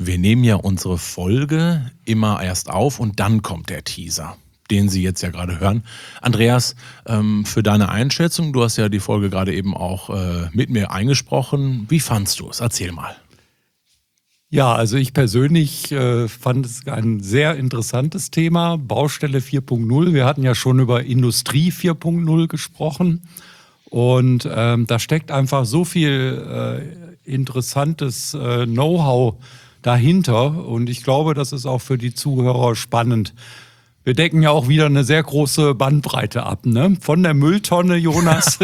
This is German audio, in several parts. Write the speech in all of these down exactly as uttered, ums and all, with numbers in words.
Wir nehmen ja unsere Folge immer erst auf und dann kommt der Teaser, den Sie jetzt ja gerade hören. Andreas, ähm, für deine Einschätzung, du hast ja die Folge gerade eben auch äh, mit mir eingesprochen. Wie fandst du es? Erzähl mal. Ja, also ich persönlich äh, fand es ein sehr interessantes Thema, Baustelle vier Punkt null. Wir hatten ja schon über Industrie vier Punkt null gesprochen und ähm, da steckt einfach so viel äh, interessantes äh, Know-how dahinter und ich glaube, das ist auch für die Zuhörer spannend. Wir decken ja auch wieder eine sehr große Bandbreite ab, ne? Von der Mülltonne, Jonas,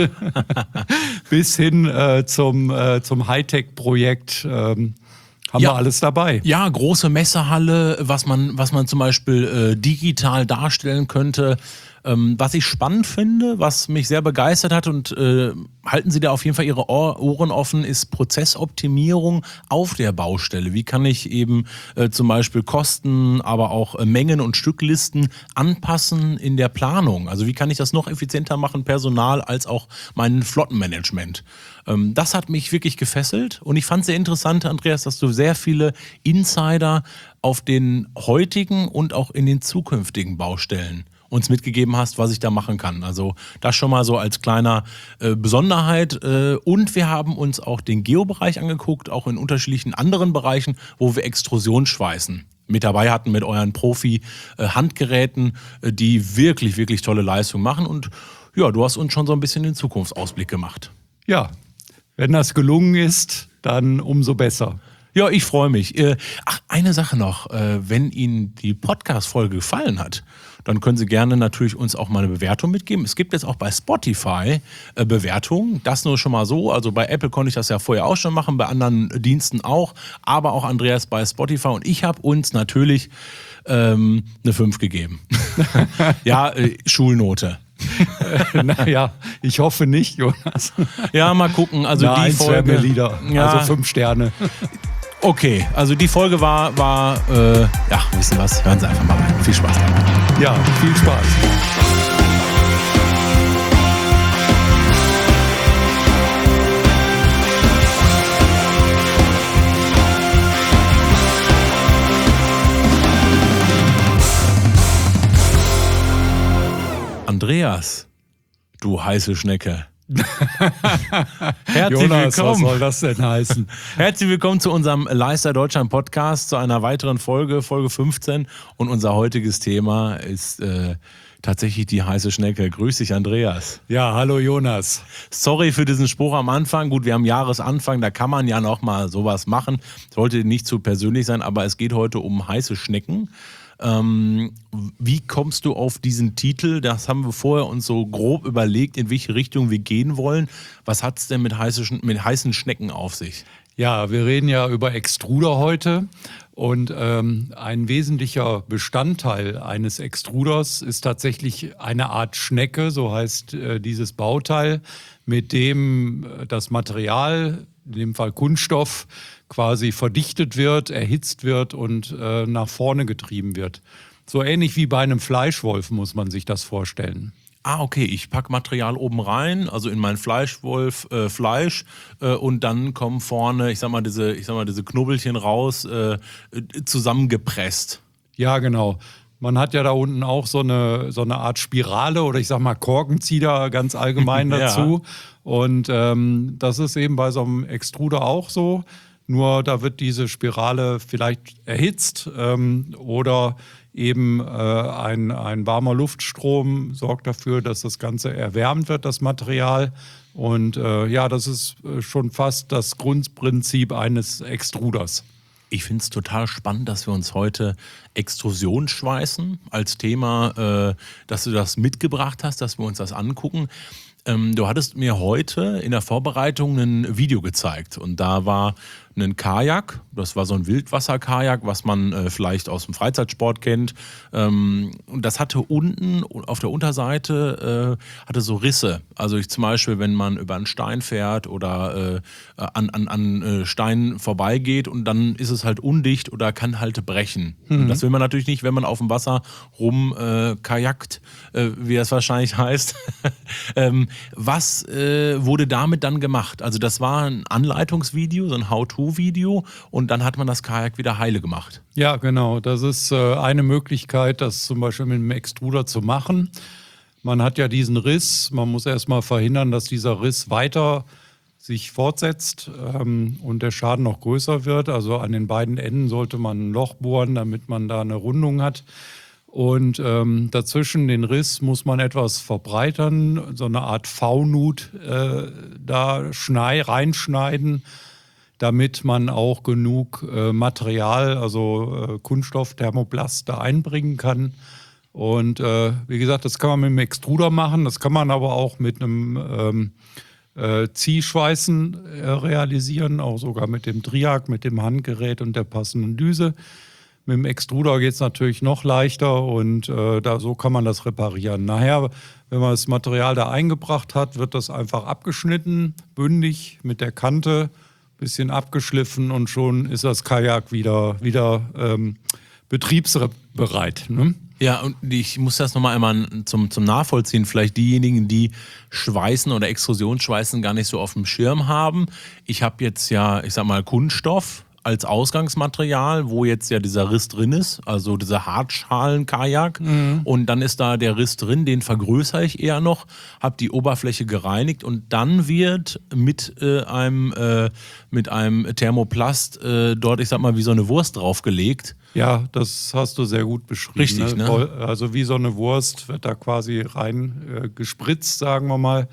bis hin äh, zum, äh, zum Hightech-Projekt. Ähm, haben ja, wir alles dabei. Ja, große Messehalle, was man, was man zum Beispiel äh, digital darstellen könnte. Ähm, was ich spannend finde, was mich sehr begeistert hat und äh, halten Sie da auf jeden Fall Ihre Ohr, Ohren offen, ist Prozessoptimierung auf der Baustelle. Wie kann ich eben äh, zum Beispiel Kosten, aber auch äh, Mengen und Stücklisten anpassen in der Planung? Also wie kann ich das noch effizienter machen, Personal als auch mein Flottenmanagement? Ähm, das hat mich wirklich gefesselt und ich fand es sehr interessant, Andreas, dass du sehr viele Insider auf den heutigen und auch in den zukünftigen Baustellen uns mitgegeben hast, was ich da machen kann. Also das schon mal so als kleiner äh, Besonderheit. Äh, und wir haben uns auch den Geobereich angeguckt, auch in unterschiedlichen anderen Bereichen, wo wir Extrusionsschweißen mit dabei hatten, mit euren Profi-Handgeräten, äh, die wirklich, wirklich tolle Leistung machen. Und ja, du hast uns schon so ein bisschen den Zukunftsausblick gemacht. Ja, wenn das gelungen ist, dann umso besser. Ja, ich freue mich. Ach, eine Sache noch. Wenn Ihnen die Podcast-Folge gefallen hat, dann können Sie gerne natürlich uns auch mal eine Bewertung mitgeben. Es gibt jetzt auch bei Spotify Bewertungen. Das nur schon mal so. Also bei Apple konnte ich das ja vorher auch schon machen, bei anderen Diensten auch. Aber auch Andreas bei Spotify. Und ich habe uns natürlich ähm, eine fünf gegeben. Ja, äh, Schulnote. Naja, ich hoffe nicht, Jonas. Ja, mal gucken. Also Na, die eins Folge. wäre mir Lieder. Ja. Also fünf Sterne. Okay, also die Folge war, war äh, ja, wisst ihr was? Hören Sie einfach mal rein. Viel Spaß damit. Ja, viel Spaß. Andreas, du heiße Schnecke. Herzlich Jonas, willkommen. was soll das denn heißen? Herzlich willkommen zu unserem Leister Deutschland Podcast, zu einer weiteren Folge, Folge fünfzehn. Und unser heutiges Thema ist äh, tatsächlich die heiße Schnecke. Grüß dich, Andreas. Ja, hallo Jonas. Sorry für diesen Spruch am Anfang. Gut, wir haben Jahresanfang, da kann man ja noch mal sowas machen. Sollte nicht zu persönlich sein, aber es geht heute um heiße Schnecken. Ähm, wie kommst du auf diesen Titel? Das haben wir vorher uns so grob überlegt, in welche Richtung wir gehen wollen. Was hat es denn mit, heiße, mit heißen Schnecken auf sich? Ja, wir reden ja über Extruder heute und ähm, ein wesentlicher Bestandteil eines Extruders ist tatsächlich eine Art Schnecke, so heißt äh, dieses Bauteil, mit dem äh, das Material, in dem Fall Kunststoff, quasi verdichtet wird, erhitzt wird und äh, nach vorne getrieben wird. So ähnlich wie bei einem Fleischwolf muss man sich das vorstellen. Ah, okay, ich packe Material oben rein, also in meinen Fleischwolf äh, Fleisch äh, und dann kommen vorne, ich sag mal, diese, ich sag mal, diese Knubbelchen raus, äh, zusammengepresst. Ja, genau. Man hat ja da unten auch so eine, so eine Art Spirale oder ich sag mal Korkenzieher ganz allgemein dazu. Ja. Und ähm, das ist eben bei so einem Extruder auch so. Nur da wird diese Spirale vielleicht erhitzt ähm, oder eben äh, ein, ein warmer Luftstrom sorgt dafür, dass das Ganze erwärmt wird, das Material. Und äh, ja, das ist schon fast das Grundprinzip eines Extruders. Ich finde es total spannend, dass wir uns heute Extrusionsschweißen als Thema, äh, dass du das mitgebracht hast, dass wir uns das angucken. Ähm, du hattest mir heute in der Vorbereitung ein Video gezeigt und da war ein Kajak, das war so ein Wildwasserkajak, was man äh, vielleicht aus dem Freizeitsport kennt. Ähm, und das hatte unten auf der Unterseite äh, hatte so Risse. Also ich zum Beispiel, wenn man über einen Stein fährt oder äh, an, an, an äh, Steinen vorbeigeht und dann ist es halt undicht oder kann halt brechen. Mhm. Das will man natürlich nicht, wenn man auf dem Wasser rum äh, kajakt, äh, wie das wahrscheinlich heißt. ähm, was äh, wurde damit dann gemacht? Also das war ein Anleitungsvideo, so ein How-To Reparaturvideo und dann hat man das Kajak wieder heile gemacht. Ja, genau. Das ist äh, eine Möglichkeit, das zum Beispiel mit einem Extruder zu machen. Man hat ja diesen Riss, man muss erstmal verhindern, dass dieser Riss weiter sich fortsetzt ähm, und der Schaden noch größer wird. Also an den beiden Enden sollte man ein Loch bohren, damit man da eine Rundung hat. Und ähm, dazwischen den Riss muss man etwas verbreitern, so eine Art V-Nut äh, da schnei reinschneiden, damit man auch genug äh, Material, also äh, Kunststoff, Thermoplast da einbringen kann. Und äh, wie gesagt, das kann man mit einem Extruder machen, das kann man aber auch mit einem ähm, äh, Ziehschweißen äh, realisieren, auch sogar mit dem Triac, mit dem Handgerät und der passenden Düse. Mit dem Extruder geht es natürlich noch leichter und äh, da, so kann man das reparieren. Nachher, wenn man das Material da eingebracht hat, wird das einfach abgeschnitten, bündig mit der Kante, bisschen abgeschliffen und schon ist das Kajak wieder, wieder ähm, betriebsbereit. Ne? Ja, und ich muss das nochmal einmal zum, zum Nachvollziehen. Vielleicht diejenigen, die Schweißen oder Extrusionsschweißen gar nicht so auf dem Schirm haben. Ich habe jetzt ja, ich sag mal, Kunststoff als Ausgangsmaterial, wo jetzt ja dieser Riss drin ist, also dieser Hartschalen-Kajak. Mhm. Und dann ist da der Riss drin, den vergrößere ich eher noch, habe die Oberfläche gereinigt und dann wird mit äh, einem äh, mit einem Thermoplast äh, dort, ich sag mal, wie so eine Wurst draufgelegt. Ja, das hast du sehr gut beschrieben. Richtig, ne? Also wie so eine Wurst wird da quasi rein äh, gespritzt, sagen wir mal.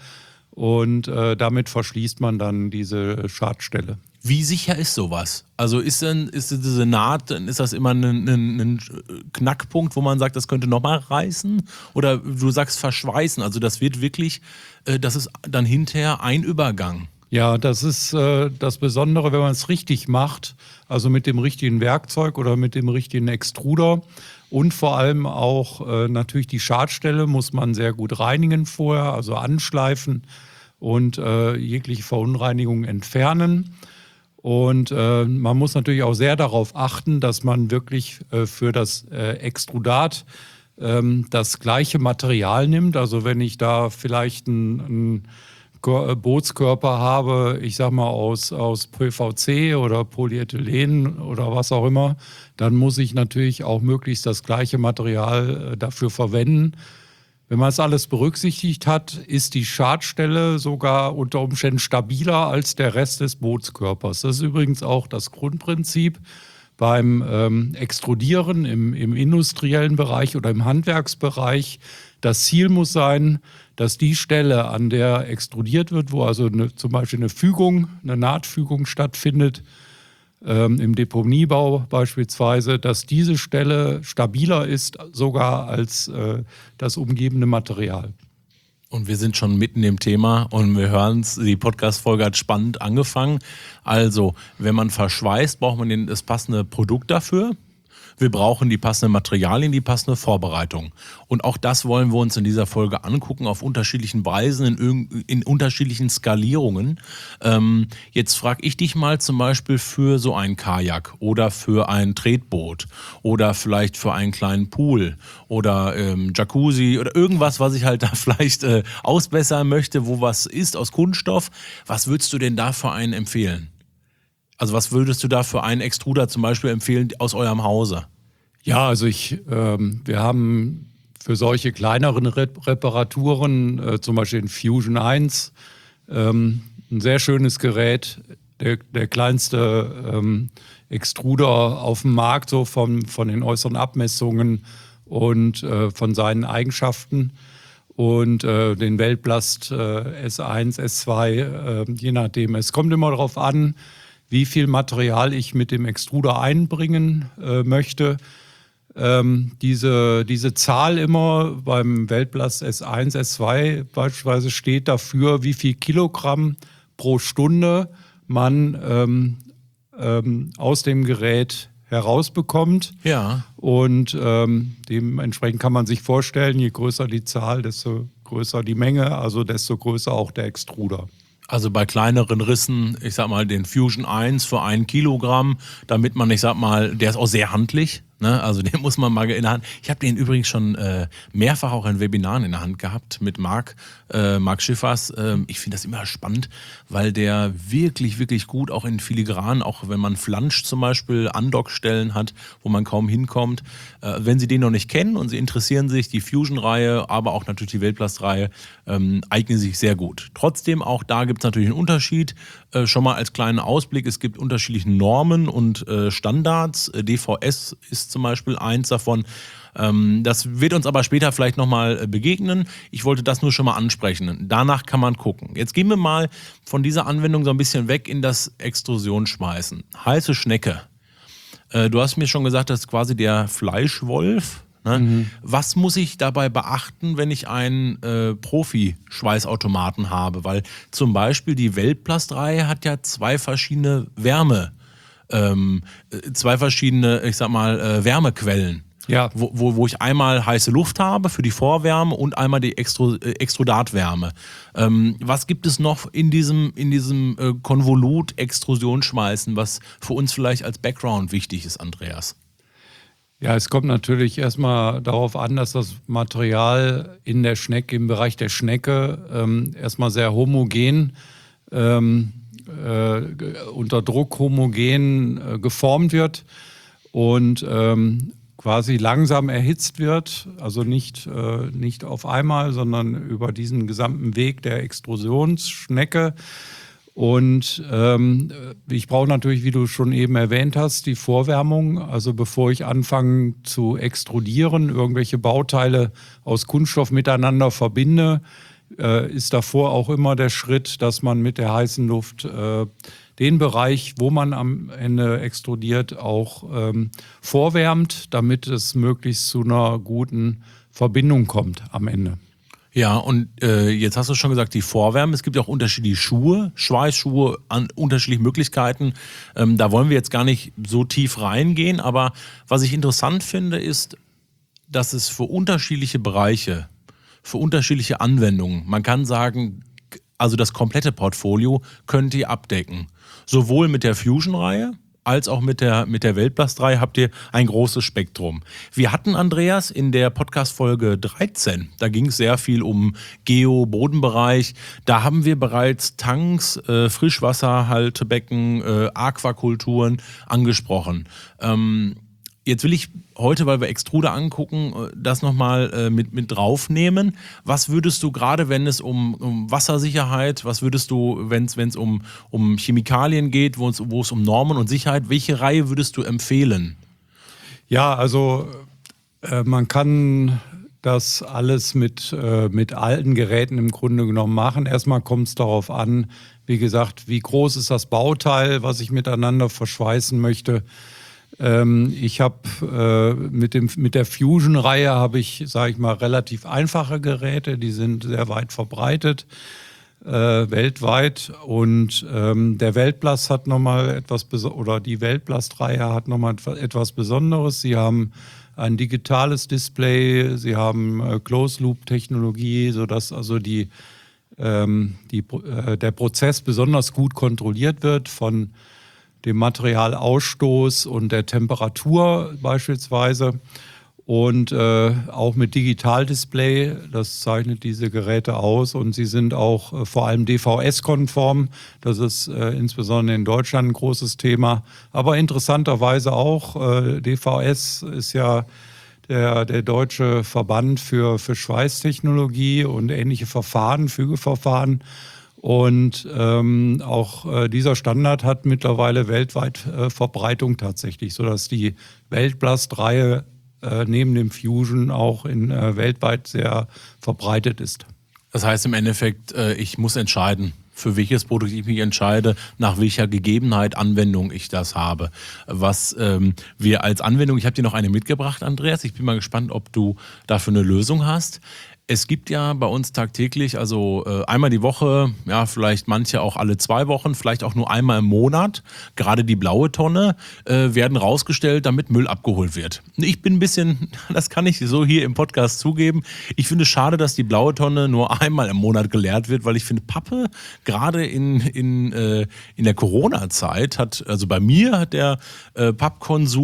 Und äh, damit verschließt man dann diese Schadstelle. Wie sicher ist sowas? Also ist denn ist diese Naht, ist das immer ein, ein, ein Knackpunkt, wo man sagt, das könnte nochmal reißen? Oder du sagst verschweißen, also das wird wirklich, das ist dann hinterher ein Übergang. Ja, das ist äh, das Besondere, wenn man es richtig macht, also mit dem richtigen Werkzeug oder mit dem richtigen Extruder. Und vor allem auch äh, natürlich die Schadstelle muss man sehr gut reinigen vorher, also anschleifen und äh, jegliche Verunreinigung entfernen. Und äh, man muss natürlich auch sehr darauf achten, dass man wirklich äh, für das äh, Extrudat ähm, das gleiche Material nimmt. Also wenn ich da vielleicht ein, ein Bootskörper habe, ich sag mal aus, aus P V C oder Polyethylen oder was auch immer, dann muss ich natürlich auch möglichst das gleiche Material äh, dafür verwenden. Wenn man das alles berücksichtigt hat, ist die Schadstelle sogar unter Umständen stabiler als der Rest des Bootskörpers. Das ist übrigens auch das Grundprinzip beim ähm, Extrudieren im, im industriellen Bereich oder im Handwerksbereich. Das Ziel muss sein, dass die Stelle, an der extrudiert wird, wo also eine, zum Beispiel eine Fügung, eine Nahtfügung stattfindet, ähm, im Deponiebau beispielsweise, dass diese Stelle stabiler ist sogar als äh, das umgebende Material. Und wir sind schon mitten im Thema und wir hören es, die Podcast-Folge hat spannend angefangen. Also, wenn man verschweißt, braucht man den, das passende Produkt dafür. Wir brauchen die passenden Materialien, die passende Vorbereitung. Und auch das wollen wir uns in dieser Folge angucken, auf unterschiedlichen Weisen, in, in unterschiedlichen Skalierungen. Ähm, jetzt frage ich dich mal zum Beispiel für so ein Kajak oder für ein Tretboot oder vielleicht für einen kleinen Pool oder ähm, Jacuzzi oder irgendwas, was ich halt da vielleicht äh, ausbessern möchte, wo was ist aus Kunststoff. Was würdest du denn da für einen empfehlen? Also was würdest du da für einen Extruder zum Beispiel empfehlen aus eurem Hause? Ja, also ich, ähm, wir haben für solche kleineren Rep- Reparaturen, äh, zum Beispiel den Fusion eins, ähm, ein sehr schönes Gerät, der, der kleinste ähm, Extruder auf dem Markt, so von, von den äußeren Abmessungen und äh, von seinen Eigenschaften. Und äh, den Weltplast äh, S eins, S zwei, äh, je nachdem. Es kommt immer darauf an, wie viel Material ich mit dem Extruder einbringen äh, möchte. Ähm, diese, diese Zahl immer beim Weltplast S eins, S zwei beispielsweise steht dafür, wie viel Kilogramm pro Stunde man ähm, ähm, aus dem Gerät herausbekommt. Ja. Und ähm, dementsprechend kann man sich vorstellen, je größer die Zahl, desto größer die Menge, also desto größer auch der Extruder. Also bei kleineren Rissen, ich sag mal den Fusion eins für ein Kilogramm, damit man, ich sag mal, der ist auch sehr handlich, Ne, also den muss man mal in der Hand. Ich habe den übrigens schon äh, mehrfach auch in Webinaren in der Hand gehabt mit Marc, äh, Marc Schiffers. Ähm, ich finde das immer spannend, weil der wirklich, wirklich gut auch in Filigran, auch wenn man Flansch zum Beispiel, Andockstellen hat, wo man kaum hinkommt. Äh, wenn Sie den noch nicht kennen und Sie interessieren sich, die Fusion-Reihe, aber auch natürlich die Weltplast-Reihe, ähm, eignen sich sehr gut. Trotzdem, auch da gibt es natürlich einen Unterschied. Äh, schon mal als kleinen Ausblick, es gibt unterschiedliche Normen und äh, Standards. Äh, D V S ist zum Beispiel eins davon. Ähm, das wird uns aber später vielleicht nochmal begegnen. Ich wollte das nur schon mal ansprechen. Danach kann man gucken. Jetzt gehen wir mal von dieser Anwendung so ein bisschen weg in das Extrusionsschmeißen. Heiße Schnecke. Äh, du hast mir schon gesagt, das ist quasi der Fleischwolf. Ne? Mhm. Was muss ich dabei beachten, wenn ich einen äh, Profi-Schweißautomaten habe? Weil zum Beispiel die Weltplast-Reihe hat ja zwei verschiedene Wärme, ähm, zwei verschiedene, ich sag mal, äh, Wärmequellen. Ja. Wo, wo, wo ich einmal heiße Luft habe für die Vorwärme und einmal die Extru, äh, Extrudatwärme. Ähm, was gibt es noch in diesem, in diesem äh, Konvolut Extrusionsschmeißen, was für uns vielleicht als Background wichtig ist, Andreas? Ja, es kommt natürlich erstmal darauf an, dass das Material in der Schnecke, im Bereich der Schnecke, ähm, erstmal sehr homogen, ähm, äh, unter Druck homogen äh, geformt wird und ähm, quasi langsam erhitzt wird, also nicht, äh, nicht auf einmal, sondern über diesen gesamten Weg der Extrusionsschnecke. Und ähm, ich brauche natürlich, wie du schon eben erwähnt hast, die Vorwärmung. Also bevor ich anfange zu extrudieren, irgendwelche Bauteile aus Kunststoff miteinander verbinde, äh, ist davor auch immer der Schritt, dass man mit der heißen Luft äh, den Bereich, wo man am Ende extrudiert, auch ähm, vorwärmt, damit es möglichst zu einer guten Verbindung kommt am Ende. Ja, und äh, jetzt hast du schon gesagt, die Vorwärme. Es gibt ja auch unterschiedliche Schuhe, Schweißschuhe, an unterschiedliche Möglichkeiten. Ähm, da wollen wir jetzt gar nicht so tief reingehen. Aber was ich interessant finde, ist, dass es für unterschiedliche Bereiche, für unterschiedliche Anwendungen, man kann sagen, also das komplette Portfolio könnt ihr abdecken. Sowohl mit der Fusion-Reihe, als auch mit der, mit der Weltplast-Reihe habt ihr ein großes Spektrum. Wir hatten, Andreas, in der Podcast-Folge dreizehn, da ging es sehr viel um Geo-Bodenbereich. Da haben wir bereits Tanks, äh, Frischwasserhaltebecken, äh, Aquakulturen angesprochen. Ähm, Jetzt will ich heute, weil wir Extruder angucken, das nochmal äh, mit, mit draufnehmen. Was würdest du gerade, wenn es um, um Wassersicherheit, was würdest du, wenn es um, um Chemikalien geht, wo es, wo es um Normen und Sicherheit, welche Reihe würdest du empfehlen? Ja, also äh, man kann das alles mit, äh, mit alten Geräten im Grunde genommen machen. Erstmal kommt es darauf an, wie gesagt, wie groß ist das Bauteil, was ich miteinander verschweißen möchte. Ich habe äh, mit, dem, mit der Fusion-Reihe habe ich, sage ich mal, relativ einfache Geräte, die sind sehr weit verbreitet, äh, weltweit. Und ähm, der Weltplast hat nochmal etwas, oder die Weltplast-Reihe hat nochmal etwas Besonderes. Sie haben ein digitales Display, sie haben äh, Closed-Loop-Technologie, sodass also die, ähm, die, äh, der Prozess besonders gut kontrolliert wird von dem Materialausstoß und der Temperatur beispielsweise und äh, auch mit Digitaldisplay, das zeichnet diese Geräte aus und sie sind auch äh, vor allem D V S-konform, das ist äh, insbesondere in Deutschland ein großes Thema, aber interessanterweise auch, äh, D V S ist ja der, der deutsche Verband für, für Schweißtechnologie und ähnliche Verfahren, Fügeverfahren. Und ähm, auch äh, dieser Standard hat mittlerweile weltweit äh, Verbreitung tatsächlich, sodass die Weltplast-Reihe äh, neben dem Fusion auch in, äh, weltweit sehr verbreitet ist. Das heißt im Endeffekt, äh, ich muss entscheiden, für welches Produkt ich mich entscheide, nach welcher Gegebenheit, Anwendung ich das habe. Was ähm, wir als Anwendung, ich habe dir noch eine mitgebracht, Andreas, ich bin mal gespannt, ob du dafür eine Lösung hast. Es gibt ja bei uns tagtäglich, also äh, einmal die Woche, ja, vielleicht manche auch alle zwei Wochen, vielleicht auch nur einmal im Monat, gerade die blaue Tonne, äh, werden rausgestellt, damit Müll abgeholt wird. Ich bin ein bisschen, das kann ich so hier im Podcast zugeben, ich finde es schade, dass die blaue Tonne nur einmal im Monat geleert wird, weil ich finde, Pappe, gerade in, in, äh, in der Corona-Zeit, hat, also bei mir hat der äh, Pappkonsum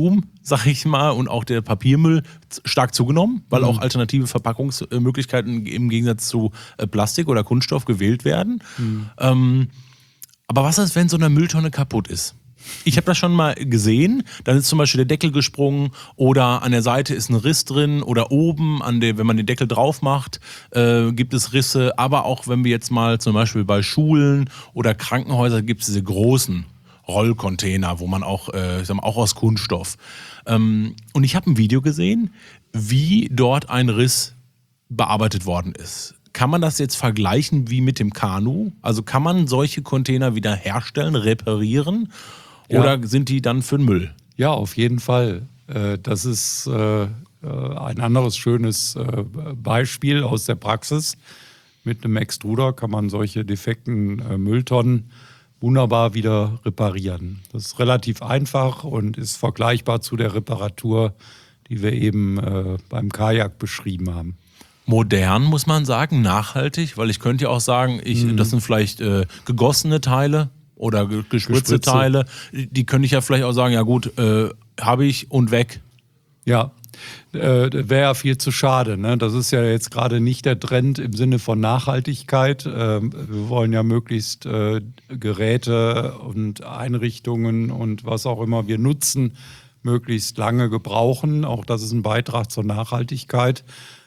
sag ich mal, und auch der Papiermüll stark zugenommen, weil Mhm. auch alternative Verpackungsmöglichkeiten im Gegensatz zu äh, Plastik oder Kunststoff gewählt werden. Mhm. Ähm, aber was ist, wenn so eine Mülltonne kaputt ist? Ich habe das schon mal gesehen, dann ist zum Beispiel der Deckel gesprungen oder an der Seite ist ein Riss drin oder oben, an der, wenn man den Deckel drauf macht, äh, gibt es Risse. Aber auch wenn wir jetzt mal zum Beispiel bei Schulen oder Krankenhäusern gibt es diese großen Rollcontainer, wo man auch, äh, ich sag mal, auch aus Kunststoff. Ähm, und ich habe ein Video gesehen, wie dort ein Riss bearbeitet worden ist. Kann man das jetzt vergleichen wie mit dem Kanu? Also kann man solche Container wieder herstellen, reparieren? Ja. Oder sind die dann für den Müll? Ja, auf jeden Fall. Äh, Das ist äh, äh, ein anderes schönes äh, Beispiel aus der Praxis. Mit einem Extruder kann man solche defekten äh, Mülltonnen wunderbar wieder reparieren. Das ist relativ einfach und ist vergleichbar zu der Reparatur, die wir eben äh, beim Kajak beschrieben haben. Modern, muss man sagen, nachhaltig, weil ich könnte ja auch sagen, ich, Mhm. das sind vielleicht äh, gegossene Teile oder ge gespritzte Gespritze. Teile. Die könnte ich ja vielleicht auch sagen, ja gut, äh, habe ich und weg. Ja, äh, wäre ja viel zu schade. Ne? Das ist ja jetzt gerade nicht der Trend im Sinne von Nachhaltigkeit. Ähm, wir wollen ja möglichst äh, Geräte und Einrichtungen und was auch immer wir nutzen, möglichst lange gebrauchen. Auch das ist ein Beitrag zur Nachhaltigkeit.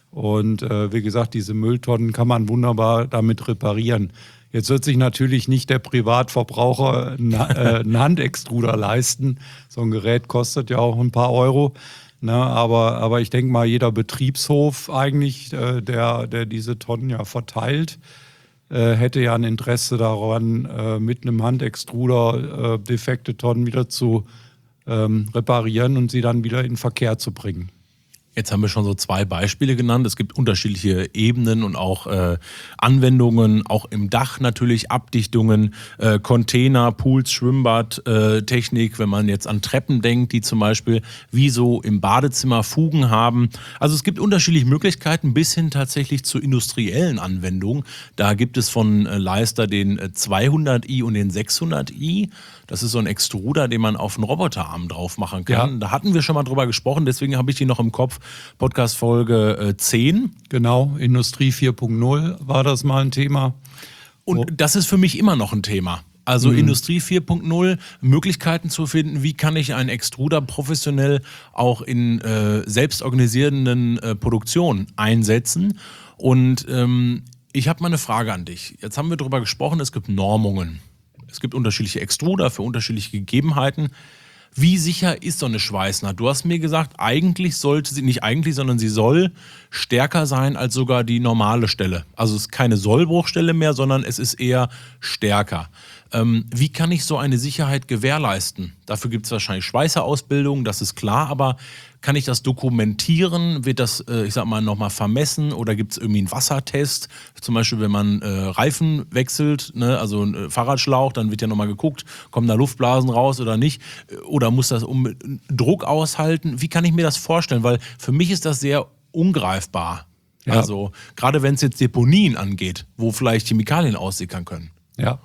Und äh, wie gesagt, diese Mülltonnen kann man wunderbar damit reparieren. Jetzt wird sich natürlich nicht der Privatverbraucher einen, äh, einen Handextruder leisten. So ein Gerät kostet ja auch ein paar Euro. Ne, aber, aber ich denke mal, jeder Betriebshof eigentlich, äh, der, der diese Tonnen ja verteilt, äh, hätte ja ein Interesse daran, äh, mit einem Handextruder äh, defekte Tonnen wieder zu ähm, reparieren und sie dann wieder in Verkehr zu bringen. Jetzt haben wir schon so zwei Beispiele genannt. Es gibt unterschiedliche Ebenen und auch äh, Anwendungen, auch im Dach natürlich, Abdichtungen, äh, Container, Pools, Schwimmbad, äh, Technik, wenn man jetzt an Treppen denkt, die zum Beispiel wie so im Badezimmer Fugen haben. Also es gibt unterschiedliche Möglichkeiten bis hin tatsächlich zu industriellen Anwendungen. Da gibt es von äh, Leister den äh, zweihundert i und den sechshundert i. Das ist so ein Extruder, den man auf einen Roboterarm drauf machen kann. Ja. Da hatten wir schon mal drüber gesprochen, deswegen habe ich die noch im Kopf. Podcast-Folge äh, zehn. Genau, Industrie vier Punkt null war das mal ein Thema. Und Oh. das ist für mich immer noch ein Thema. Also Industrie vier Punkt null, Möglichkeiten zu finden, wie kann ich einen Extruder professionell auch in äh, selbstorganisierenden äh, Produktionen einsetzen. Und ähm, ich habe mal eine Frage an dich. Jetzt haben wir darüber gesprochen, es gibt Normungen. Es gibt unterschiedliche Extruder für unterschiedliche Gegebenheiten. Wie sicher ist so eine Schweißnaht? Du hast mir gesagt, eigentlich sollte sie, nicht eigentlich, sondern sie soll stärker sein als sogar die normale Stelle. Also es ist keine Sollbruchstelle mehr, sondern es ist eher stärker. Ähm, wie kann ich so eine Sicherheit gewährleisten? Dafür gibt es wahrscheinlich Schweißerausbildung, das ist klar, aber kann ich das dokumentieren? Wird das, äh, ich sag mal, nochmal vermessen oder gibt es irgendwie einen Wassertest? Zum Beispiel, wenn man äh, Reifen wechselt, ne, also ein äh, Fahrradschlauch, dann wird ja nochmal geguckt, kommen da Luftblasen raus oder nicht? Oder muss das um Druck aushalten? Wie kann ich mir das vorstellen? Weil für mich ist das sehr ungreifbar. Ja. Also gerade wenn es jetzt Deponien angeht, wo vielleicht Chemikalien aussickern können. Ja.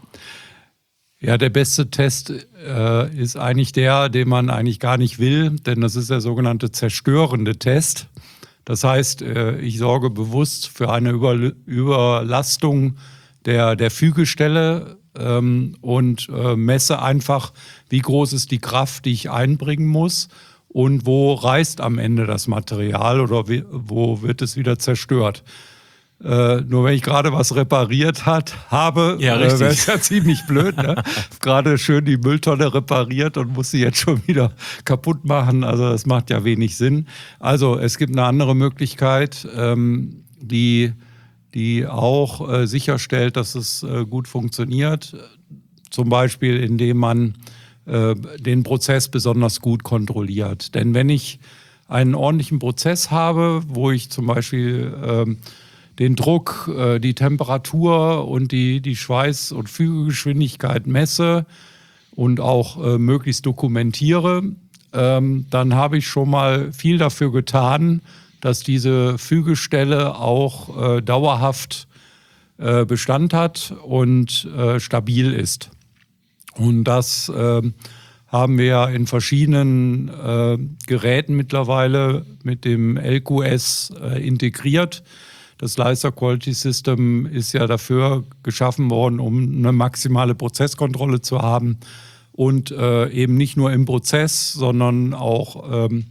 Ja, der beste Test äh, ist eigentlich der, den man eigentlich gar nicht will, denn das ist der sogenannte zerstörende Test. Das heißt, äh, ich sorge bewusst für eine Über Überlastung der, der Fügestelle ähm, und äh, messe einfach, wie groß ist die Kraft, die ich einbringen muss und wo reißt am Ende das Material oder wie, wo wird es wieder zerstört. Äh, nur wenn ich gerade was repariert hat, habe, Ja, äh, richtig. wäre es ja ziemlich blöd. Ne? Gerade schön die Mülltonne repariert und muss sie jetzt schon wieder kaputt machen. Also das macht ja wenig Sinn. Also es gibt eine andere Möglichkeit, ähm, die, die auch äh, sicherstellt, dass es äh, gut funktioniert. Zum Beispiel, indem man äh, den Prozess besonders gut kontrolliert. Denn wenn ich einen ordentlichen Prozess habe, wo ich zum Beispiel ähm, den Druck, äh, die Temperatur und die, die Schweiß- und Fügegeschwindigkeit messe und auch äh, möglichst dokumentiere, ähm, dann habe ich schon mal viel dafür getan, dass diese Fügestelle auch äh, dauerhaft äh, Bestand hat und äh, stabil ist. Und das äh, haben wir in verschiedenen äh, Geräten mittlerweile mit dem L Q S äh, integriert. Das Leister Quality System ist ja dafür geschaffen worden, um eine maximale Prozesskontrolle zu haben und äh, eben nicht nur im Prozess, sondern auch ähm,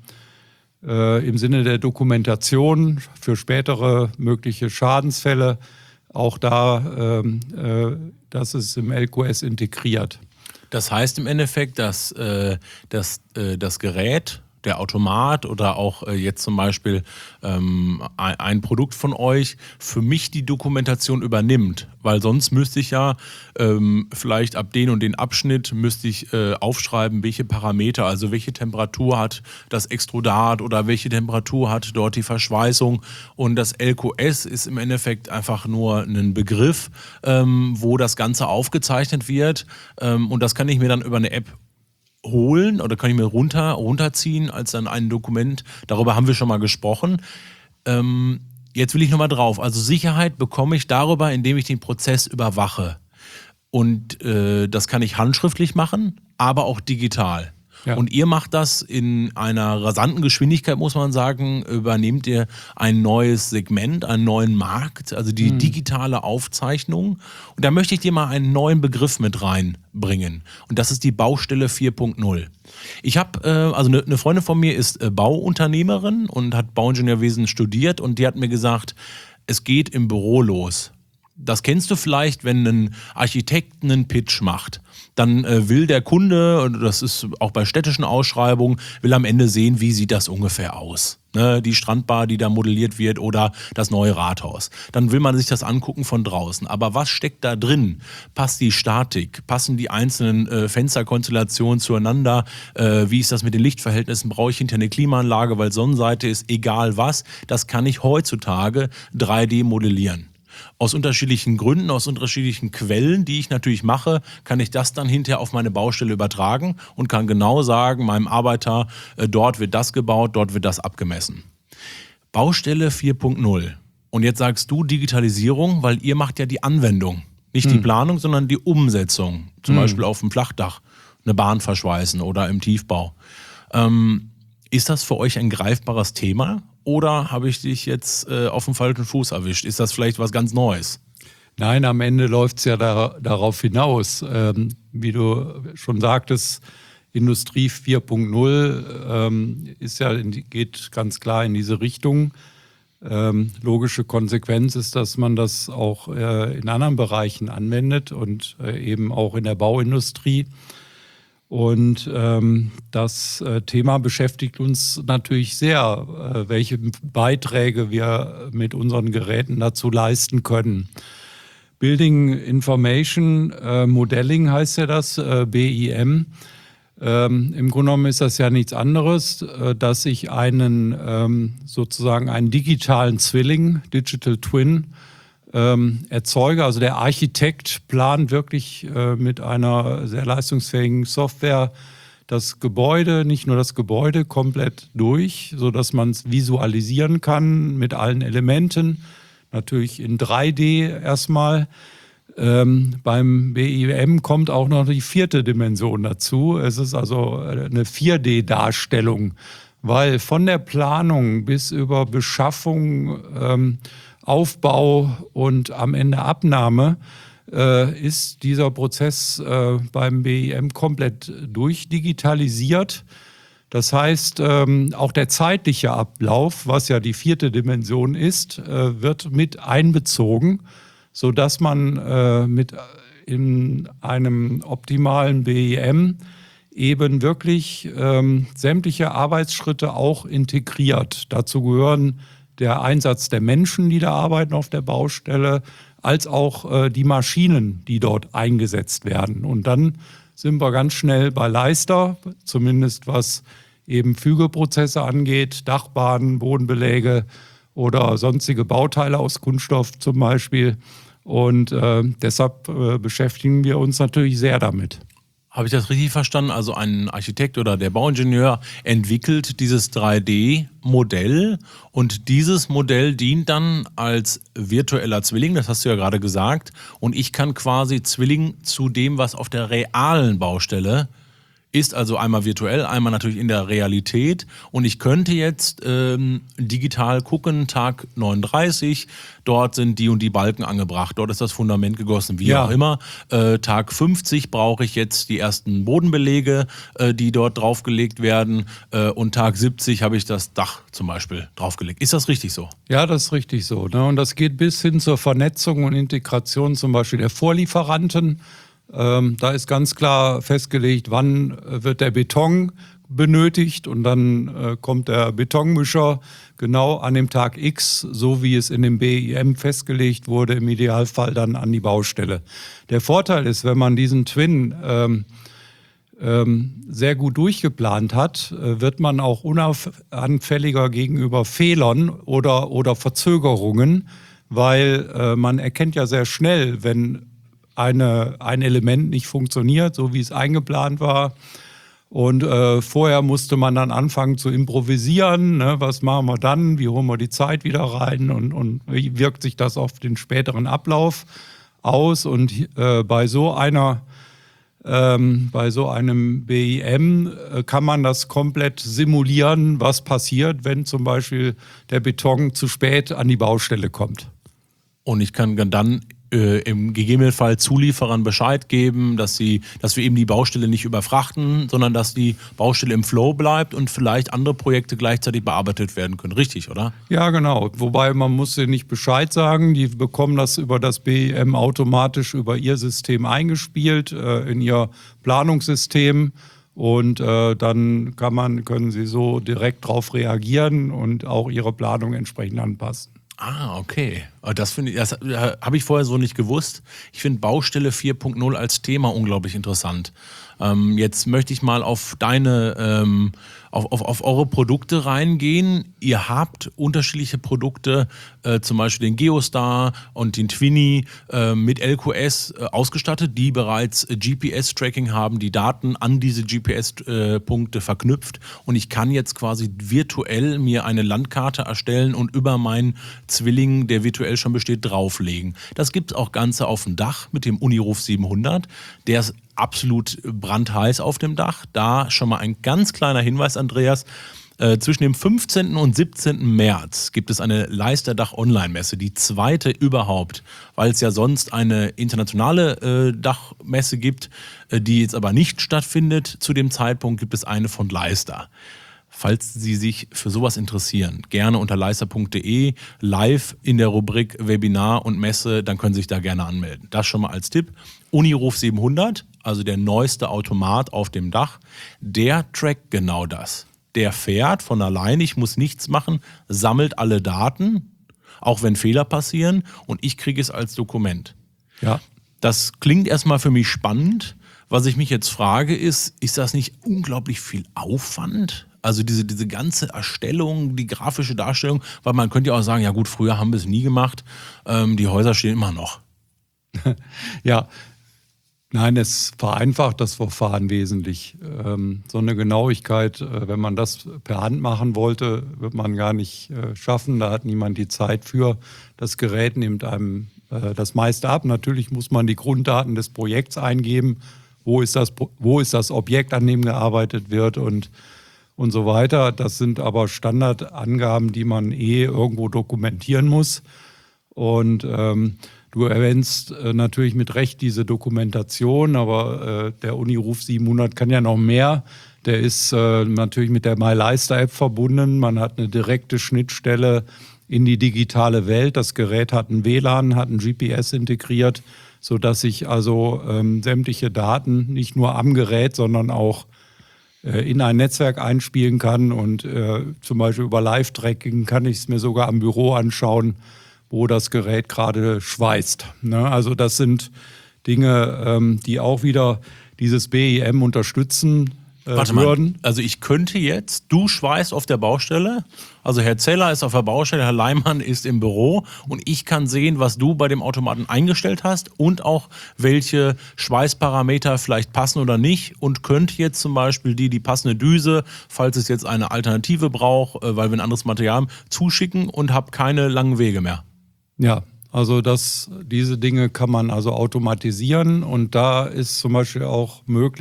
äh, im Sinne der Dokumentation für spätere mögliche Schadensfälle. Auch da, ähm, äh, das ist im L Q S integriert. Das heißt im Endeffekt, dass, äh, dass äh, das Gerät, der Automat oder auch äh, jetzt zum Beispiel ähm, ein, ein Produkt von euch für mich die Dokumentation übernimmt. Weil sonst müsste ich ja ähm, vielleicht ab den und den Abschnitt müsste ich äh, aufschreiben, welche Parameter, also welche Temperatur hat das Extrudat oder welche Temperatur hat dort die Verschweißung. Und das L Q S ist im Endeffekt einfach nur ein Begriff, ähm, wo das Ganze aufgezeichnet wird. Ähm, und das kann ich mir dann über eine App holen oder kann ich mir runter, runterziehen als dann ein Dokument. Darüber haben wir schon mal gesprochen. Ähm, jetzt will ich nochmal drauf. Also Sicherheit bekomme ich darüber, indem ich den Prozess überwache. Und äh, das kann ich handschriftlich machen, aber auch digital. Ja. Und ihr macht das in einer rasanten Geschwindigkeit, muss man sagen, übernehmt ihr ein neues Segment, einen neuen Markt, also die mhm. digitale Aufzeichnung. Und da möchte ich dir mal einen neuen Begriff mit reinbringen. Und das ist die Baustelle vier Punkt null. Ich habe, äh, also eine ne Freundin von mir ist äh, Bauunternehmerin und hat Bauingenieurwesen studiert und die hat mir gesagt, es geht im Büro los. Das kennst du vielleicht, wenn ein Architekt einen Pitch macht. Dann äh, will der Kunde, und das ist auch bei städtischen Ausschreibungen, will am Ende sehen, wie sieht das ungefähr aus. Ne, die Strandbar, die da modelliert wird oder das neue Rathaus. Dann will man sich das angucken von draußen. Aber was steckt da drin? Passt die Statik? Passen die einzelnen äh, Fensterkonstellationen zueinander? Äh, wie ist das mit den Lichtverhältnissen? Brauche ich hinter eine Klimaanlage, weil Sonnenseite ist egal was? Das kann ich heutzutage drei D modellieren. Aus unterschiedlichen Gründen, aus unterschiedlichen Quellen, die ich natürlich mache, kann ich das dann hinterher auf meine Baustelle übertragen und kann genau sagen, meinem Arbeiter, äh, dort wird das gebaut, dort wird das abgemessen. Baustelle vier Punkt null. Und jetzt sagst du Digitalisierung, weil ihr macht ja die Anwendung. Nicht hm. die Planung, sondern die Umsetzung. Zum hm. Beispiel auf dem Flachdach eine Bahn verschweißen oder im Tiefbau. Ähm, ist das für euch ein greifbares Thema? Oder habe ich dich jetzt äh, auf dem falschen Fuß erwischt? Ist das vielleicht was ganz Neues? Nein, am Ende läuft es ja da, darauf hinaus. Ähm, wie du schon sagtest, Industrie vier Punkt null ähm, ist ja in die, geht ganz klar in diese Richtung. Ähm, logische Konsequenz ist, dass man das auch äh, in anderen Bereichen anwendet und äh, eben auch in der Bauindustrie. Und ähm, das äh, Thema beschäftigt uns natürlich sehr, äh, welche Beiträge wir mit unseren Geräten dazu leisten können. Building Information äh, Modeling heißt ja das, äh, B I M. Ähm, Im Grunde genommen ist das ja nichts anderes, äh, dass ich einen ähm, sozusagen einen digitalen Zwilling, Digital Twin, Ähm, erzeuge. Also der Architekt plant wirklich äh, mit einer sehr leistungsfähigen Software das Gebäude, nicht nur das Gebäude, komplett durch, sodass man es visualisieren kann mit allen Elementen. Natürlich in drei D erstmal. Ähm, beim B I M kommt auch noch die vierte Dimension dazu. Es ist also eine vier D Darstellung, weil von der Planung bis über Beschaffung, ähm, Aufbau und am Ende Abnahme äh, ist dieser Prozess äh, beim B I M komplett durchdigitalisiert. Das heißt, ähm, auch der zeitliche Ablauf, was ja die vierte Dimension ist, äh, wird mit einbezogen, sodass man äh, mit in einem optimalen B I M eben wirklich ähm, sämtliche Arbeitsschritte auch integriert. Dazu gehören der Einsatz der Menschen, die da arbeiten auf der Baustelle, als auch äh, die Maschinen, die dort eingesetzt werden. Und dann sind wir ganz schnell bei Leister, zumindest was eben Fügeprozesse angeht, Dachbahnen, Bodenbeläge oder sonstige Bauteile aus Kunststoff zum Beispiel. Und äh, deshalb äh, beschäftigen wir uns natürlich sehr damit. Habe ich das richtig verstanden? Also ein Architekt oder der Bauingenieur entwickelt dieses drei D Modell und dieses Modell dient dann als virtueller Zwilling, das hast du ja gerade gesagt, und ich kann quasi Zwilling zu dem, was auf der realen Baustelle Ist also einmal virtuell, einmal natürlich in der Realität. Und ich könnte jetzt ähm, digital gucken, Tag neununddreißig, dort sind die und die Balken angebracht, dort ist das Fundament gegossen, wie Ja. auch immer. Äh, Tag fünfzig brauche ich jetzt die ersten Bodenbelege, äh, die dort draufgelegt werden. Äh, und Tag siebzig habe ich das Dach zum Beispiel draufgelegt. Ist das richtig so? Ja, das ist richtig so. Ne? Und das geht bis hin zur Vernetzung und Integration zum Beispiel der Vorlieferanten. Ähm, da ist ganz klar festgelegt, wann äh, wird der Beton benötigt und dann äh, kommt der Betonmischer genau an dem Tag X, so wie es in dem B I M festgelegt wurde, im Idealfall dann an die Baustelle. Der Vorteil ist, wenn man diesen Twin ähm, ähm, sehr gut durchgeplant hat, äh, wird man auch unanfälliger gegenüber Fehlern oder, oder Verzögerungen, weil äh, man erkennt ja sehr schnell, wenn Eine, ein Element nicht funktioniert, so wie es eingeplant war. Und äh, vorher musste man dann anfangen zu improvisieren. Ne? Was machen wir dann? Wie holen wir die Zeit wieder rein? Und, und wie wirkt sich das auf den späteren Ablauf aus? Und äh, bei so einer, ähm, bei so einem B I M äh, kann man das komplett simulieren, was passiert, wenn zum Beispiel der Beton zu spät an die Baustelle kommt. Und ich kann dann äh, im gegebenen Fall Zulieferern Bescheid geben, dass sie, dass wir eben die Baustelle nicht überfrachten, sondern dass die Baustelle im Flow bleibt und vielleicht andere Projekte gleichzeitig bearbeitet werden können. Richtig, oder? Ja, genau. Wobei man muss denen nicht Bescheid sagen. Die bekommen das über das B I M automatisch über ihr System eingespielt, äh, in ihr Planungssystem. Und äh, dann kann man, können sie so direkt darauf reagieren und auch ihre Planung entsprechend anpassen. Ah, okay. Das finde ich, das äh, habe ich vorher so nicht gewusst. Ich finde Baustelle vier Punkt null als Thema unglaublich interessant. Ähm, jetzt möchte ich mal auf deine, ähm, auf, auf, auf eure Produkte reingehen. Ihr habt unterschiedliche Produkte, äh, zum Beispiel den Geostar und den Twinny äh, mit L Q S äh, ausgestattet, die bereits äh, G P S-Tracking haben, die Daten an diese G P S-Punkte äh, verknüpft. Und ich kann jetzt quasi virtuell mir eine Landkarte erstellen und über meinen Zwilling, der virtuell schon besteht, drauflegen. Das gibt es auch Ganze auf dem Dach mit dem Uniroof siebenhundert. Der ist absolut brandheiß auf dem Dach. Da schon mal ein ganz kleiner Hinweis, Andreas. Äh, zwischen dem fünfzehnten und siebzehnten März gibt es eine Leisterdach-Online-Messe, die zweite überhaupt, weil es ja sonst eine internationale äh, Dachmesse gibt, äh, die jetzt aber nicht stattfindet. Zu dem Zeitpunkt gibt es eine von Leister. Falls Sie sich für sowas interessieren, gerne unter leister punkt de, live in der Rubrik Webinar und Messe, dann können Sie sich da gerne anmelden. Das schon mal als Tipp. Uniroof siebenhundert, also der neueste Automat auf dem Dach, der trackt genau das. Der fährt von alleine, ich muss nichts machen, sammelt alle Daten, auch wenn Fehler passieren, und ich kriege es als Dokument. Ja. Das klingt erstmal für mich spannend. Was ich mich jetzt frage ist, ist das nicht unglaublich viel Aufwand? Also diese, diese ganze Erstellung, die grafische Darstellung, weil man könnte ja auch sagen, ja gut, früher haben wir es nie gemacht, ähm, die Häuser stehen immer noch. Ja, nein, es vereinfacht das Verfahren wesentlich. Ähm, so eine Genauigkeit, äh, wenn man das per Hand machen wollte, wird man gar nicht äh, schaffen. Da hat niemand die Zeit für. Das Gerät nimmt einem äh, das meiste ab. Natürlich muss man die Grunddaten des Projekts eingeben. Wo ist das, wo ist das Objekt, an dem gearbeitet wird und und so weiter. Das sind aber Standardangaben, die man eh irgendwo dokumentieren muss. Und ähm, du erwähnst äh, natürlich mit Recht diese Dokumentation, aber äh, der Uniroof siebenhundert kann ja noch mehr. Der ist äh, natürlich mit der MyLeister-App verbunden. Man hat eine direkte Schnittstelle in die digitale Welt. Das Gerät hat ein W L A N, hat ein G P S integriert, sodass ich also ähm, sämtliche Daten nicht nur am Gerät, sondern auch in ein Netzwerk einspielen kann, und äh, zum Beispiel über Live-Tracking kann ich es mir sogar am Büro anschauen, wo das Gerät gerade schweißt. Ne? Also das sind Dinge, ähm, die auch wieder dieses B I M unterstützen äh, Warte würden. mal, also ich könnte jetzt, du schweißt auf der Baustelle, also Herr Zeller ist auf der Baustelle, Herr Leimann ist im Büro, und ich kann sehen, was du bei dem Automaten eingestellt hast und auch welche Schweißparameter vielleicht passen oder nicht, und könnte jetzt zum Beispiel die, die passende Düse, falls es jetzt eine Alternative braucht, weil wir ein anderes Material haben, zuschicken und habe keine langen Wege mehr. Ja, also das, diese Dinge kann man also automatisieren, und da ist zum Beispiel auch möglich,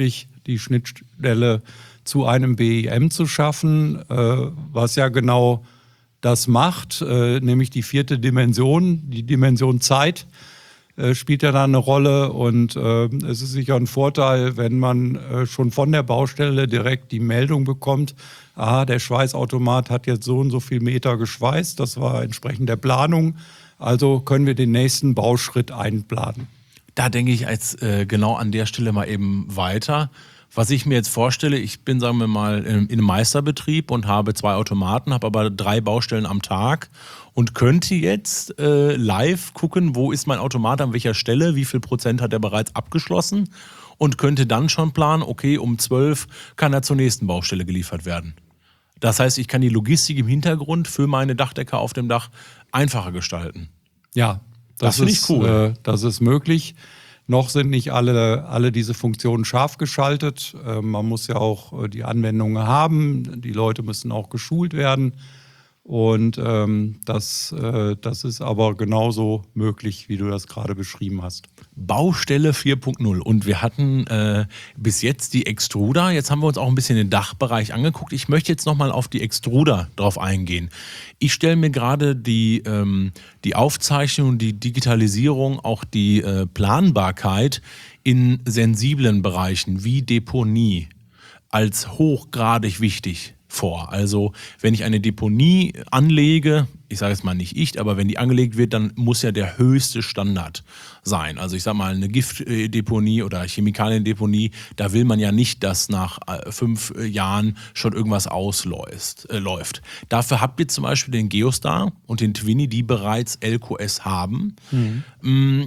die Schnittstelle zu einem B I M zu schaffen, äh, was ja genau das macht, äh, nämlich die vierte Dimension, die Dimension Zeit, äh, spielt ja da eine Rolle. Und äh, es ist sicher ein Vorteil, wenn man äh, schon von der Baustelle direkt die Meldung bekommt, aha, der Schweißautomat hat jetzt so und so viel Meter geschweißt, das war entsprechend der Planung, also können wir den nächsten Bauschritt einplanen. Da denke ich jetzt äh, genau an der Stelle mal eben weiter. Was ich mir jetzt vorstelle, ich bin, sagen wir mal, in, in einem Meisterbetrieb und habe zwei Automaten, habe aber drei Baustellen am Tag und könnte jetzt äh, live gucken, wo ist mein Automat, an welcher Stelle, wie viel Prozent hat er bereits abgeschlossen und könnte dann schon planen, okay, um zwölf kann er zur nächsten Baustelle geliefert werden. Das heißt, ich kann die Logistik im Hintergrund für meine Dachdecker auf dem Dach einfacher gestalten. Ja, das, das finde ich cool. Äh, das ist möglich. Noch sind nicht alle, alle diese Funktionen scharf geschaltet. Äh, man muss ja auch äh, die Anwendungen haben. Die Leute müssen auch geschult werden. Und ähm, das, äh, das ist aber genauso möglich, wie du das gerade beschrieben hast. Baustelle vier Punkt null. Und wir hatten äh, bis jetzt die Extruder. Jetzt haben wir uns auch ein bisschen den Dachbereich angeguckt. Ich möchte jetzt nochmal auf die Extruder drauf eingehen. Ich stelle mir gerade die, ähm, die Aufzeichnung, die Digitalisierung, auch die äh, Planbarkeit in sensiblen Bereichen wie Deponie als hochgradig wichtig vor. Also wenn ich eine Deponie anlege, ich sage jetzt mal nicht ich, aber wenn die angelegt wird, dann muss ja der höchste Standard sein. Also ich sage mal eine Giftdeponie oder Chemikaliendeponie, da will man ja nicht, dass nach fünf Jahren schon irgendwas ausläuft. Äh, läuft. Dafür habt ihr zum Beispiel den Geostar und den Twinny, die bereits L Q S haben. Mhm.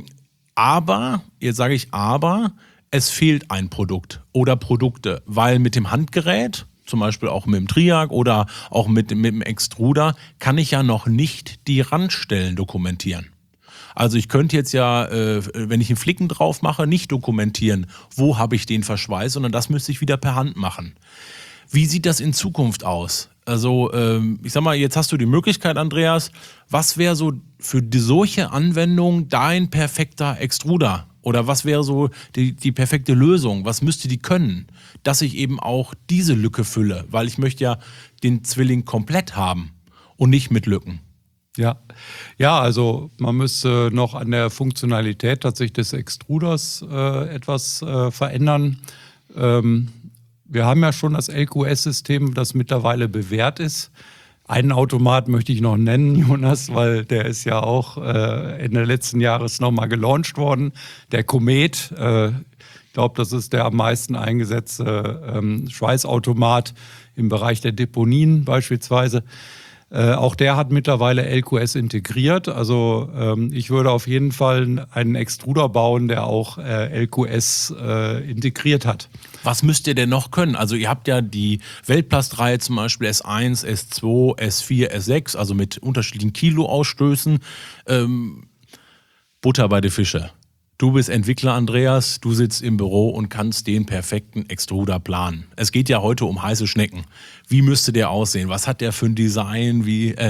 Aber, jetzt sage ich aber, es fehlt ein Produkt oder Produkte, weil mit dem Handgerät, zum Beispiel auch mit dem Triac oder auch mit, mit dem Extruder, kann ich ja noch nicht die Randstellen dokumentieren. Also ich könnte jetzt ja, äh, wenn ich einen Flicken drauf mache, nicht dokumentieren, wo habe ich den Verschweiß, sondern das müsste ich wieder per Hand machen. Wie sieht das in Zukunft aus? Also ähm, ich sag mal, jetzt hast du die Möglichkeit, Andreas, was wäre so für die, solche Anwendung dein perfekter Extruder? Oder was wäre so die, die perfekte Lösung? Was müsste die können, dass ich eben auch diese Lücke fülle? Weil ich möchte ja den Zwilling komplett haben und nicht mit Lücken. Ja, ja, also man müsste noch an der Funktionalität tatsächlich des Extruders äh, etwas äh, verändern. Ähm, wir haben ja schon das L Q S-System, das mittlerweile bewährt ist. Einen Automat möchte ich noch nennen, Jonas, weil der ist ja auch äh, Ende letzten Jahres nochmal gelauncht worden. Der Komet, äh, ich glaube, das ist der am meisten eingesetzte ähm, Schweißautomat im Bereich der Deponien beispielsweise. Äh, auch der hat mittlerweile L Q S integriert. Also ähm, ich würde auf jeden Fall einen Extruder bauen, der auch äh, L Q S äh, integriert hat. Was müsst ihr denn noch können? Also ihr habt ja die Weltplast-Reihe zum Beispiel S eins, S zwei, S vier, S sechs, also mit unterschiedlichen Kiloausstößen. Ähm, Butter bei den Fische. Du bist Entwickler, Andreas, du sitzt im Büro und kannst den perfekten Extruder planen. Es geht ja heute um heiße Schnecken. Wie müsste der aussehen? Was hat der für ein Design? Wie... Äh,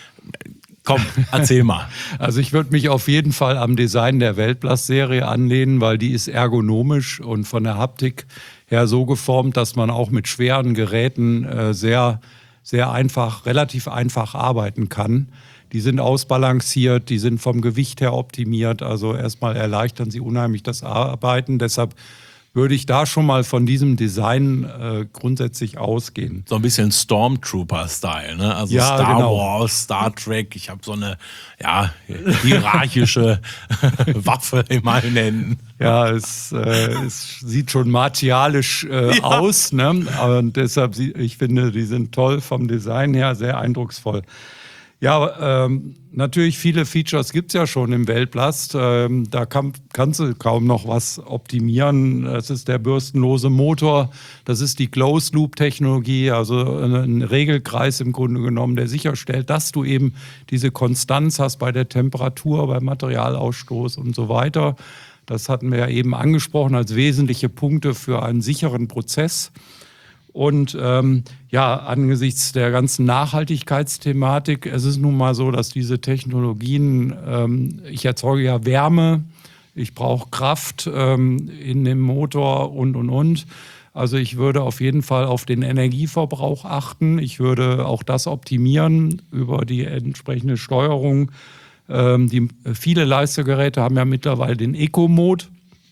Komm, erzähl mal. Also ich würde mich auf jeden Fall am Design der Weltplast-Serie anlehnen, weil die ist ergonomisch und von der Haptik her so geformt, dass man auch mit schweren Geräten äh, sehr, sehr einfach, relativ einfach arbeiten kann. Die sind ausbalanciert, die sind vom Gewicht her optimiert. Also erstmal erleichtern sie unheimlich das Arbeiten. Deshalb würde ich da schon mal von diesem Design äh, grundsätzlich ausgehen. So ein bisschen Stormtrooper-Style, ne? Also ja, Star genau. Wars, Star Trek. Ich habe so eine ja, hierarchische Waffe in meinen Händen. Ja, es, äh, es sieht schon martialisch äh, ja. aus, ne? Und deshalb, ich finde, die sind toll vom Design her, sehr eindrucksvoll. Ja, ähm, natürlich viele Features gibt es ja schon im Weltplast. Ähm, da kann, kannst du kaum noch was optimieren. Das ist der bürstenlose Motor, das ist die Closed-Loop-Technologie, also ein Regelkreis im Grunde genommen, der sicherstellt, dass du eben diese Konstanz hast bei der Temperatur, beim Materialausstoß und so weiter. Das hatten wir ja eben angesprochen als wesentliche Punkte für einen sicheren Prozess. Und ähm, ja, angesichts der ganzen Nachhaltigkeitsthematik, es ist nun mal so, dass diese Technologien, ähm, ich erzeuge ja Wärme, ich brauche Kraft ähm, in dem Motor und, und, und. Also ich würde auf jeden Fall auf den Energieverbrauch achten. Ich würde auch das optimieren über die entsprechende Steuerung. Ähm, die, viele Leistgeräte haben ja mittlerweile den Eco-Mode,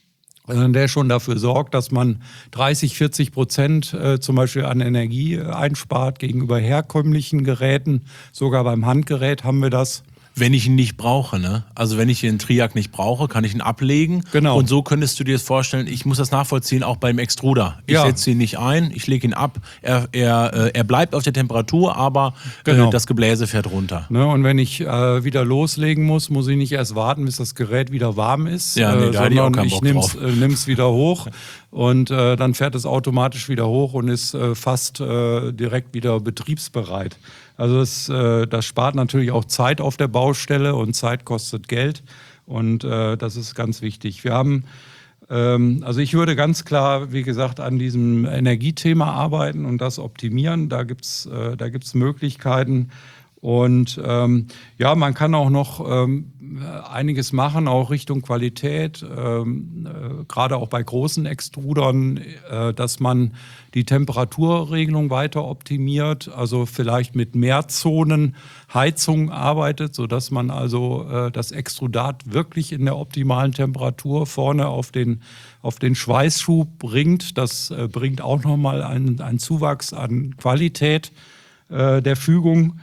der schon dafür sorgt, dass man dreißig, vierzig Prozent äh, zum Beispiel an Energie einspart gegenüber herkömmlichen Geräten. Sogar beim Handgerät haben wir das. Wenn ich ihn nicht brauche, ne? Also wenn ich den Triac nicht brauche, kann ich ihn ablegen. Genau. Und so könntest du dir das vorstellen, ich muss das nachvollziehen, auch beim Extruder. Ich Ja. setze ihn nicht ein, ich lege ihn ab, er, er, äh, er bleibt auf der Temperatur, aber Genau. äh, das Gebläse fährt runter. Ne, und wenn ich äh, wieder loslegen muss, muss ich nicht erst warten, bis das Gerät wieder warm ist, Ja, nee, äh, da hätte ich auch sondern keinen ich Bock nimm's, drauf. äh, nimm's wieder hoch und äh, dann fährt es automatisch wieder hoch und ist äh, fast äh, direkt wieder betriebsbereit. Also das, äh, das spart natürlich auch Zeit auf der Baustelle und Zeit kostet Geld und äh, das ist ganz wichtig. Wir haben ähm, also ich würde ganz klar, wie gesagt, an diesem Energiethema arbeiten und das optimieren. Da gibt's äh, da gibt's Möglichkeiten. Und ähm, ja, man kann auch noch ähm, einiges machen, auch Richtung Qualität, ähm, äh, gerade auch bei großen Extrudern, äh, dass man die Temperaturregelung weiter optimiert, also vielleicht mit Mehrzonen Heizung arbeitet, sodass man also äh, das Extrudat wirklich in der optimalen Temperatur vorne auf den, auf den Schweißschub bringt. Das äh, bringt auch nochmal einen, einen Zuwachs an Qualität äh, der Fügung.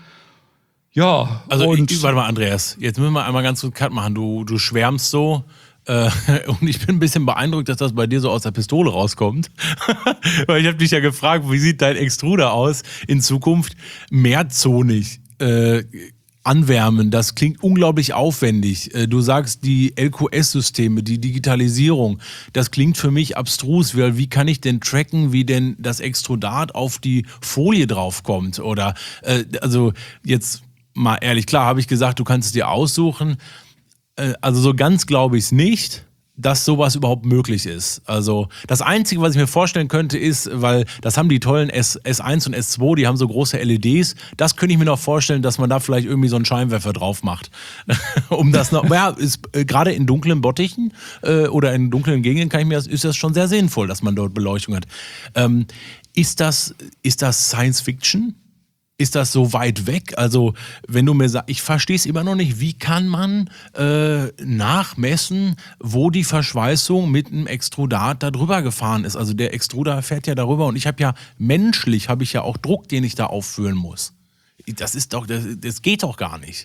Ja, Also, und ich, warte mal, Andreas, jetzt müssen wir einmal ganz kurz Cut machen. Du, du schwärmst so äh, und ich bin ein bisschen beeindruckt, dass das bei dir so aus der Pistole rauskommt. Weil ich habe dich ja gefragt, wie sieht dein Extruder aus in Zukunft? Mehrzonig äh, anwärmen, das klingt unglaublich aufwendig. Äh, du sagst, die L Q S-Systeme, die Digitalisierung, das klingt für mich abstrus, weil wie kann ich denn tracken, wie denn das Extrudat auf die Folie draufkommt? Oder, äh, also jetzt mal ehrlich, klar habe ich gesagt, du kannst es dir aussuchen. Äh, also so ganz glaube ich es nicht, dass sowas überhaupt möglich ist. Also das Einzige, was ich mir vorstellen könnte, ist, weil das haben die tollen S, S1 und S zwei, die haben so große L E Ds, das könnte ich mir noch vorstellen, dass man da vielleicht irgendwie so einen Scheinwerfer drauf macht. um das noch, ja, ist äh, gerade in dunklen Bottichen äh, oder in dunklen Gegenden kann ich mir das, ist das schon sehr sinnvoll, dass man dort Beleuchtung hat. Ähm, ist das, ist das Science Fiction? Ist das so weit weg? Also, wenn du mir sagst, ich verstehe es immer noch nicht, wie kann man äh, nachmessen, wo die Verschweißung mit einem Extrudat da drüber gefahren ist? Also der Extruder fährt ja darüber und ich habe ja menschlich, habe ich ja auch Druck, den ich da aufführen muss. Das ist doch, das, das geht doch gar nicht.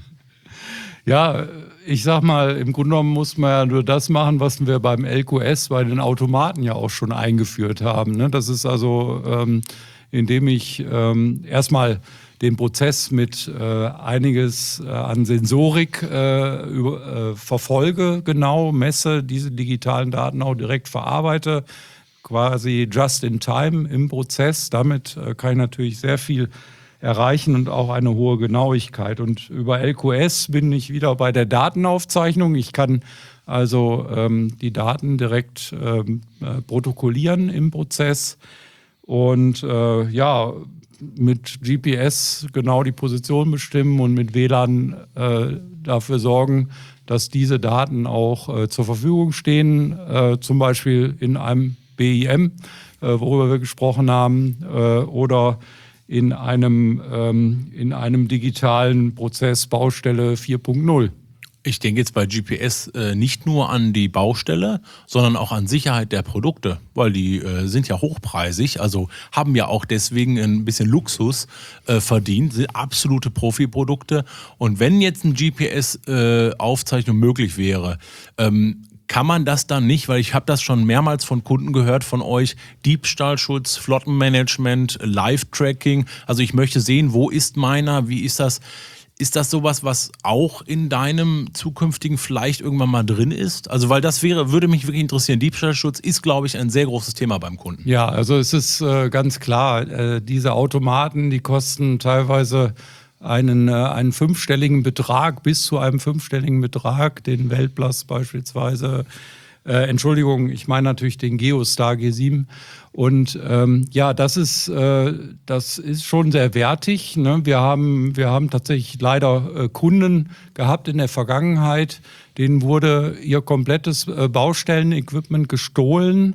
ja, ich sag mal, im Grunde genommen muss man ja nur das machen, was wir beim L Q S bei den Automaten ja auch schon eingeführt haben. Ne? Das ist also ähm, indem ich ähm, erstmal den Prozess mit äh, einiges äh, an Sensorik äh, über, äh, verfolge, genau messe, diese digitalen Daten auch direkt verarbeite, quasi just in time im Prozess. Damit äh, kann ich natürlich sehr viel erreichen und auch eine hohe Genauigkeit. Und über L Q S bin ich wieder bei der Datenaufzeichnung. Ich kann also ähm, die Daten direkt ähm, äh, protokollieren im Prozess. Und äh, ja, mit G P S genau die Position bestimmen und mit W L A N äh, dafür sorgen, dass diese Daten auch äh, zur Verfügung stehen, äh, zum Beispiel in einem B I M, äh, worüber wir gesprochen haben, äh, oder in einem, ähm, in einem digitalen Prozess Baustelle vier Punkt null. Ich denke jetzt bei G P S äh, nicht nur an die Baustelle, sondern auch an Sicherheit der Produkte, weil die äh, sind ja hochpreisig, also haben ja auch deswegen ein bisschen Luxus äh, verdient, sind absolute Profiprodukte. Und wenn jetzt ein G P S-Aufzeichnung äh, möglich wäre, ähm, kann man das dann nicht, weil ich habe das schon mehrmals von Kunden gehört von euch, Diebstahlschutz, Flottenmanagement, Live-Tracking, also ich möchte sehen, wo ist meiner, wie ist das? Ist das sowas, was auch in deinem zukünftigen vielleicht irgendwann mal drin ist? Also, weil das wäre, würde mich wirklich interessieren. Diebstahlschutz ist, glaube ich, ein sehr großes Thema beim Kunden. Ja, also es ist äh, ganz klar, äh, diese Automaten, die kosten teilweise einen, äh, einen fünfstelligen Betrag, bis zu einem fünfstelligen Betrag, den Weltplus beispielsweise. Äh, Entschuldigung, ich meine natürlich den Geostar G sieben. Und ähm, ja, das ist, äh, das ist schon sehr wertig. Ne? Wir haben, wir haben tatsächlich leider äh, Kunden gehabt in der Vergangenheit, denen wurde ihr komplettes äh, Baustellenequipment gestohlen.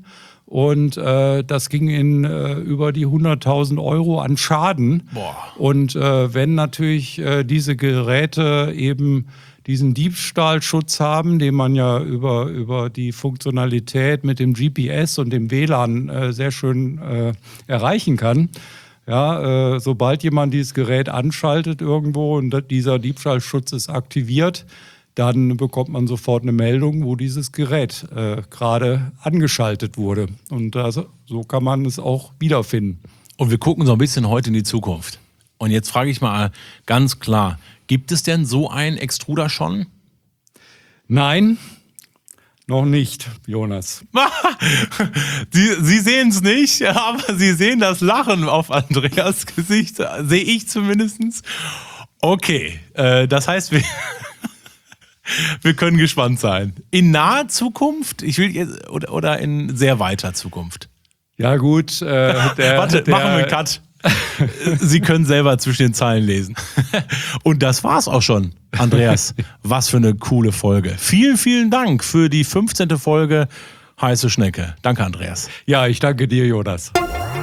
Und äh, das ging in äh, über die hunderttausend Euro an Schaden. Boah. Und äh, wenn natürlich äh, diese Geräte eben diesen Diebstahlschutz haben, den man ja über, über die Funktionalität mit dem G P S und dem W L A N äh, sehr schön äh, erreichen kann. Ja, äh, sobald jemand dieses Gerät anschaltet irgendwo und dieser Diebstahlschutz ist aktiviert, dann bekommt man sofort eine Meldung, wo dieses Gerät äh, gerade angeschaltet wurde. Und also, so kann man es auch wiederfinden. Und wir gucken so ein bisschen heute in die Zukunft. Und jetzt frage ich mal ganz klar, gibt es denn so einen Extruder schon? Nein, noch nicht, Jonas. Sie, Sie sehen es nicht, aber Sie sehen das Lachen auf Andreas Gesicht, sehe ich zumindest. Okay, äh, das heißt, wir... Wir können gespannt sein. In naher Zukunft? Ich will jetzt, oder, oder in sehr weiter Zukunft? Ja, gut. Äh, der, Warte, der, machen wir einen Cut. Sie können selber zwischen den Zeilen lesen. Und das war's auch schon, Andreas. Was für eine coole Folge. Vielen, vielen Dank für die fünfzehnte Folge Heiße Schnecke. Danke, Andreas. Ja, ich danke dir, Jonas.